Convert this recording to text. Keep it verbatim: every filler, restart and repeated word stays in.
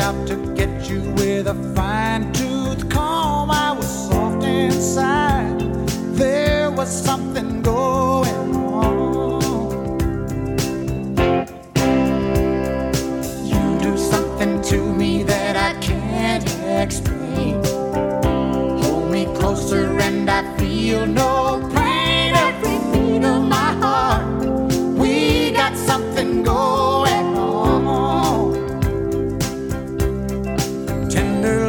out to get you with a fine-tooth comb. I was soft inside. There was something going on. You do something to me that I can't explain. Hold me closer and I feel no pain. Every beat of my heart, we got something going on. Tender